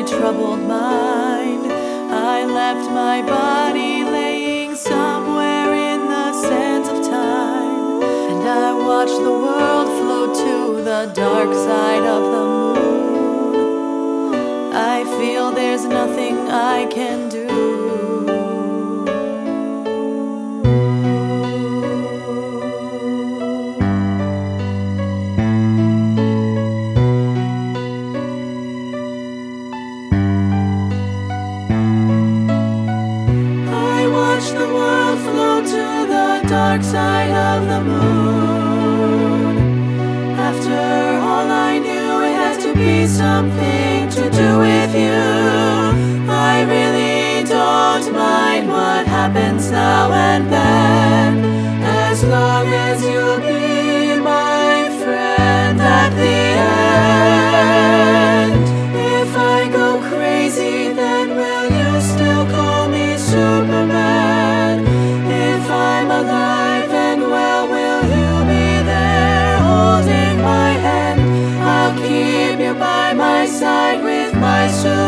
my troubled mind. I left my body laying somewhere in the sands of time, and I watched the world float to the dark side of the moon. I feel there's nothing I can do. The world float to the dark side of the moon. After all, I knew it had to be something to do with you. I really don't mind what happens now and then, as long as you'll be my friend at the end. If I go crazy, then will you still call me Superman? If I'm alive, then well, will you be there holding my hand? I'll keep you by my side with my